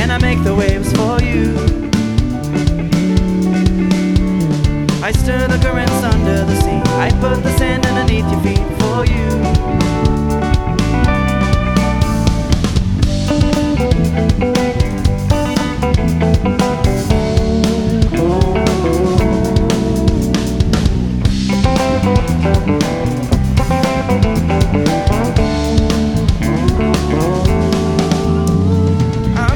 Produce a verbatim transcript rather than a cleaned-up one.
and I make the waves for you. I stir the currents under the sea.